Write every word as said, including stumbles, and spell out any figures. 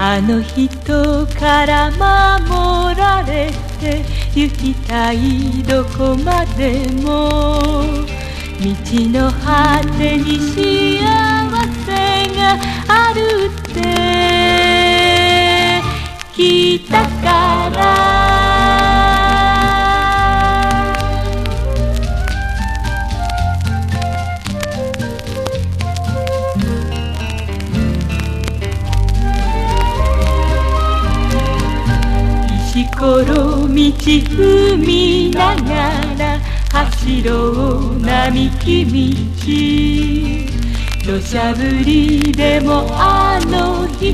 あの人から守られて行きたいどこまでも、道の果てに幸せがあるって聞いたから石ころ道踏みながら走ろう並木道、土砂降りでもあの人